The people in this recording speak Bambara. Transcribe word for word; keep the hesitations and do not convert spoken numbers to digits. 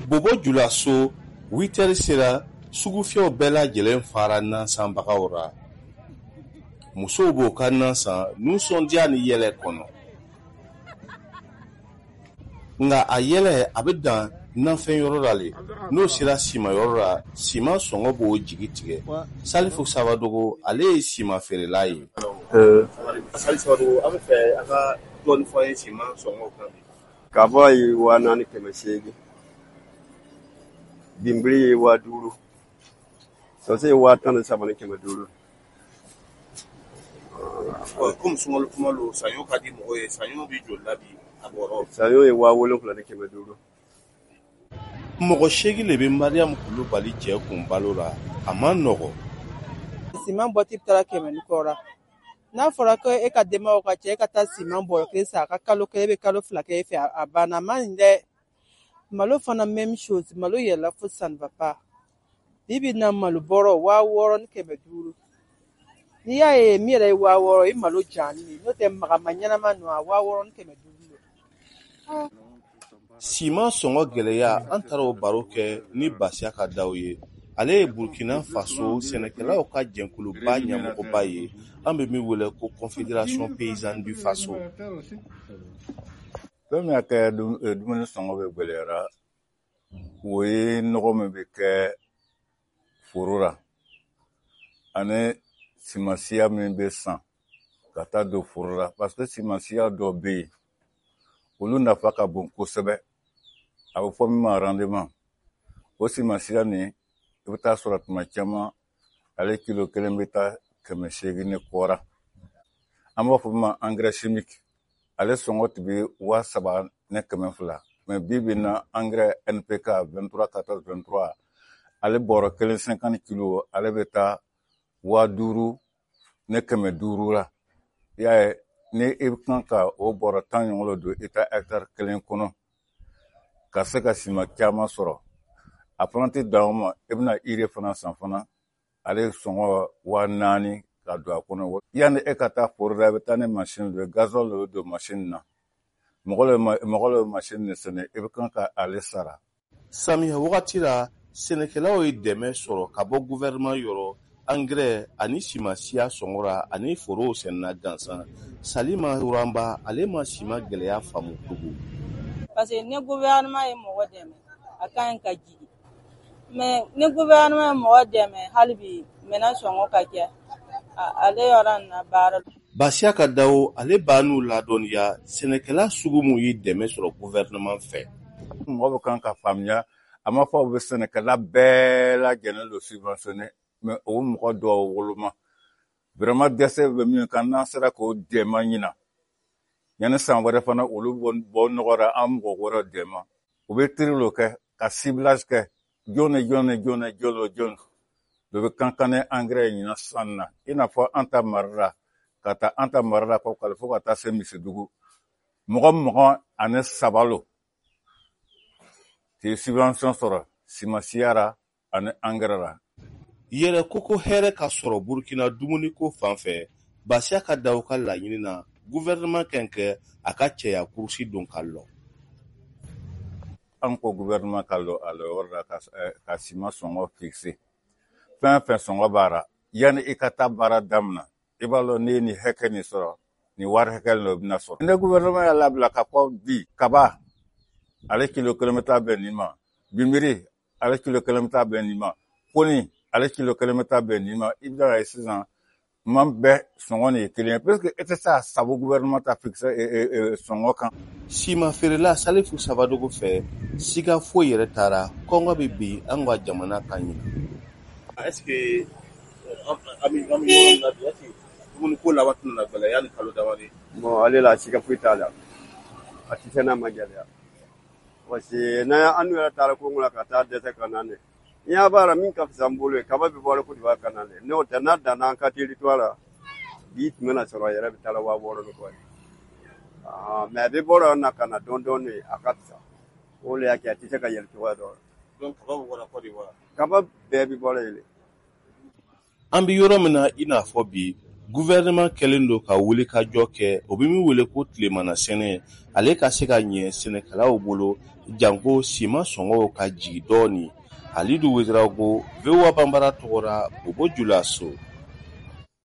Bobo Julaso huit sera sugu fiyɛw bɛɛ lajɛlen fara nansanbagaw ra. Musow b'o ka nansan nusɔndiya ni yɛlɛ kɔnɔ. Nga a yɛlɛ a bɛ dan nanfɛn yɔrɔ la le. N'o sera sima yɔrɔ la, sima sɔngɔ b'o jigi tigɛ. Salifu Sabadogo ale ye sima feerela ye. Euh, Salifu Sabadogo an bɛ fɛ a ka dɔɔni fɔ ye sima sɔngɔ kan. K'a fɔ a ye waa naani kɛmɛ seegin, bimbiri ye waa duuru, sɔse ye waa tan ni saba ni kɛmɛ duuru. Komi sunkalo kuma lo, saɲɔ ka di mɔgɔ ye, saɲɔ bi joli la bi a bɔrɔ? Saɲɔ ye waa wolonwula ni kɛmɛ duuru. Mɔgɔ seegin de bɛ Mariam Kulubali cɛ kun balo la, a ma nɔgɔ. Siman bɔti bɛ taa kɛmɛ ni kɔ la. N'a fɔra ko e ka denbayaw ka cɛ e ka taa siman bɔrɔ kelen san a ka kalo kelen bɛ kalo fila kɛ e fɛ a banna a ma ɲi dɛ. Malo fana même chose, malo yɛlɛla fo ça ne va pas. Bi bi in na malo bɔrɔ waa wɔɔrɔ ni kɛmɛ duuru. N'i y'a ye min yɛrɛ ye waa wɔɔrɔ ye malo jani de, n'o tɛ magama ɲɛnama ninnu a waa wɔɔrɔ ni kɛmɛ duuru don. Siman sɔngɔ gɛlɛya an taara o baro kɛ ni Basiya ka daw ye. Ale ye Burkina Faso sɛnɛkɛlaw ka jɛnkuluba ɲɛmɔgɔba ye. An bɛ min wele ko Confédération Paysanne du Faso. Fɛn min y'a kɛ dumuni sɔngɔ bɛ gɛlɛyara o ye nɔgɔ min bɛ kɛ foro la ani simasiya min bɛ san ka taa don foro la parce que simasiya dɔ bɛ yen olu nafa ka bon kosɛbɛ a bɛ fɔ min ma rendement o simasiya nin i bɛ taa sɔrɔ tuma caman ale kilo kelen bɛ taa kɛmɛ seegin ni kɔra an b'a fɔ min ma engrais chimique ale sɔngɔ tun bɛ waa saba ne kɛmɛ fila mɛ bi bi in na engrais N P K vingt-trois quatorze vingt-trois ale bɔrɔ kelen cinquante kilo ale bɛ taa waa duuru ne kɛmɛ duuru la i y'a ye ni i kan ka o bɔrɔ tan ɲɔgɔn don i ta hectare kelen kɔnɔ ka se ka sima caman sɔrɔ a fana tɛ dan o ma i bɛna ire fana san fana ale sɔngɔ waa naani ka don a kɔnɔ yanni e ka taa foro la i bɛ taa ni mansin dɔ ye gazole de bɛ don mansin na mɔgɔ le bɛ mansin de sɛnɛ i bɛ kan ka ale sara. Samiya wagati la sɛnɛkɛlaw ye dɛmɛ sɔrɔ ka bɔ gouvernement yɔrɔ engrais ani simasiya sɔngɔ la ani forow sɛnɛna gansan. Salima Uranba ale ma sima gɛlɛya faamu tugun. Parce que ni gouvernement ye mɔgɔ dɛmɛ a ka ɲi ka jigin mais ni gouvernement ye mɔgɔ dɛmɛ hali bi maintenant sɔngɔ ka kɛ ale yɔrɔ nin na baara. Basiya ka dawo ale b'a n'u ladɔnniya sɛnɛkɛla sugu mun ye dɛmɛ sɔrɔ gouvernement fɛ. Mɔgɔ bɛ kan ka faamuya a ma fɔ u bɛ sɛnɛkɛla bɛɛ lajɛlen don subventionné mais o mɔgɔ dɔw woloma vraiment dɛsɛ bɛ min kan n'an sera k'o dɛmɛ ɲina yanni san wɛrɛ fana olu bɔ nɔgɔra an mɔgɔ wɛrɛ dɛmɛ u bɛ tiri lo kɛ ka ciblage kɛ jɔn ni jɔn ni jɔn ni jɔn o jɔn dɔ bɛ kankan ni engrais ɲina san na i n'a fɔ an ta mara la ka taa an ta mara la fo ka taa se Misidugu mɔgɔ mɔgɔ ani saba lo k'i subvention sɔrɔ simasiya ra ani engrais ra. Yɛrɛ koko hɛrɛ ka sɔrɔ Burkina dumuni ko fan fɛ Basiya ka daw ka laɲini na gouvernement kan kɛ a ka cɛya kurusi don ka lɔ. An ko gouvernement ka lɔ a lɔ yɔrɔ la ka, ka sima sɔngɔ fixe fɛn fɛn sɔngɔ b'a ra yanni i ka taa baara daminɛ i b'a lɔ ni ni hakɛ nin sɔrɔ ni wari hakɛ dɔ bɛna sɔrɔ. Ne gouvernement y'a labila ka fɔ bi kaba ale kilo kelen bɛ taa bɛn nin ma binbiri ale kilo kelen bɛ taa bɛn nin ma poni ale kilo kelen bɛ taa bɛn nin ma i bɛ ye sisan man bɛɛ sɔngɔ nin ye kelen ye parce que e tɛ se a sabu gouvernement ta fixe sɔngɔ kan. Sima feerela Salifu Sabadogo fɛ siga foyi yɛrɛ taara kɔngɔ bɛ bin an ka jamana kan ɲina. Est-ce que an bɛ yɔrɔ min na bi est-ce que dumuni ko laban tɛna gɛlɛya yanni kalo damani? Bon ale la siga foyi t'a la a tɛ se n'a ma gɛlɛya parce que n'an an yɛrɛ taara Congo la ka taa dɛsɛ ka na ne n'i y'a baara min ka fisa n bolo ye kaba bɛ bɔ Côte d'Ivoire ka na ne n'o tɛ n'a danna an ka territoire la bi tun bɛna sɔrɔ a yɛrɛ bɛ taa la waa wɔɔrɔ ni kɔ ye mais a bɛ bɔ yɔrɔ na ka na dɔɔni dɔɔni a ka fisa o de y'a kɛ a tɛ se ka yɛlɛ cogoya dɔ la. Donc kaba bɛ bɔra Côte d'Ivoire. Kaba bɛɛ bɛ bɔ yen. An bɛ yɔrɔ min na i n'a fɔ bi gouvernement kɛlen don ka wuli ka jɔ kɛ o bɛ min wele ko tilemana sɛnɛ ale ka se ka ɲɛ sɛnɛkɛlaw bolo janko siman sɔngɔw ka jigi dɔɔni. Halidu Ouedraogo, V O A Bambara tɔgɔra Bobo Julaso.